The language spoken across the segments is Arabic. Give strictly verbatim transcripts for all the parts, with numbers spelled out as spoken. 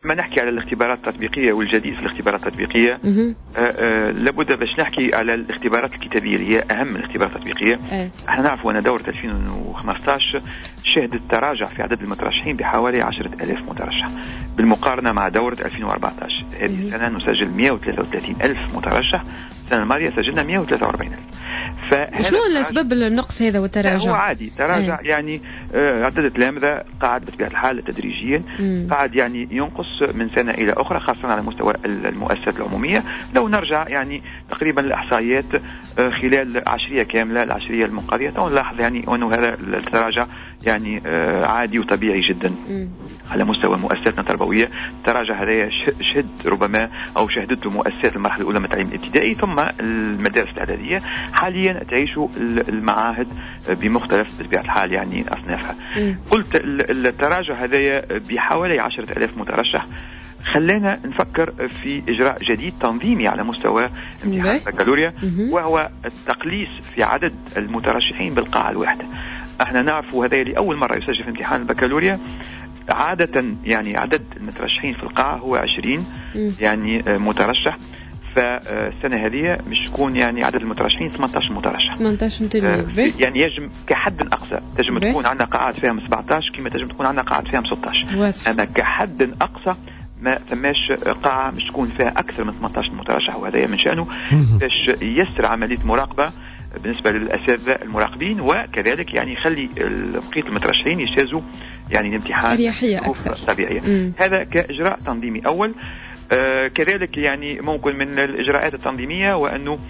ما نحكي على الاختبارات التطبيقية والجديد في الاختبارات التطبيقية آه آه لابد باش نحكي على الاختبارات الكتابية اللي هي أهم من الاختبارات التطبيقية. أه. احنا نعرف أن دورة ألفين وخمسطاش شهدت تراجع في عدد المترشحين بحوالي عشرة آلاف مترشح بالمقارنة مع دورة ألفين وأربعطاش. هذه السنة نسجل مئة وثلاثة وثلاثين ألف مترشح، السنة الماضية سجلنا مئة وثلاثة وأربعين ألف. شنو الأسباب النقص هذا والتراجع؟ هو عادي تراجع أه. يعني آه عدد التلامذة قاعد بطبيعة الحال تدريجيا مم. قاعد يعني ينقص من سنة إلى أخرى خاصة على مستوى المؤسسات العمومية. لو نرجع يعني تقريبا الإحصائيات آه خلال عشرية كاملة العشرية المنقضية نلاحظ يعني أنه هذا التراجع يعني آه عادي وطبيعي جدا مم. على مستوى مؤسساتنا التربوية. التراجع هذا شهد ربما أو شهدته مؤسسات المرحلة الأولى من التعليم الابتدائي ثم المدارس الإعدادية. حاليا تعيش المعاهد بمختلف بطبيعة الحال يعني أصنافها. م. قلت التراجع هذا بحوالي عشرة آلاف مترشح خلينا نفكر في إجراء جديد تنظيمي على مستوى امتحان البكالوريا وهو التقليص في عدد المترشحين بالقاعة الواحدة. احنا نعرف هذا لأول مرة يسجل في امتحان البكالوريا عادة يعني عدد المترشحين في القاعة هو عشرين م. يعني مترشح. فالسنة هذه مش تكون يعني عدد المترشحين ثمانية عشر مترشح ثمانية عشر تلميذ يعني يجب كحد أقصى تجب تكون عندنا قاعات فيها سبعة عشر كما تجب تكون عندنا قاعات فيها ستة عشر. أما كحد أقصى ما ثماش قاعة مش تكون فيها أكثر من ثمانية عشر مترشح وهذا من شأنه باش يسر عملية مراقبة بالنسبة للأساتذة المراقبين وكذلك يعني يخلي بقية المترشحين يجتازوا يعني الامتحان أريحية أكثر طبيعية. مم. هذا كإجراء تنظيمي أول. آه كذلك يعني ممكن من الإجراءات التنظيمية وأنه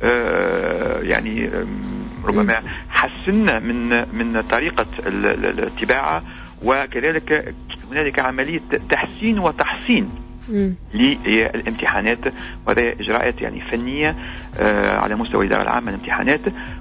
آه يعني ربما حسنا من من طريقة الاتباع وكذلك هنالك عملية تحسين وتحسين للامتحانات وهذه إجراءات يعني فنية آه على مستوى الإدارة العامة للامتحانات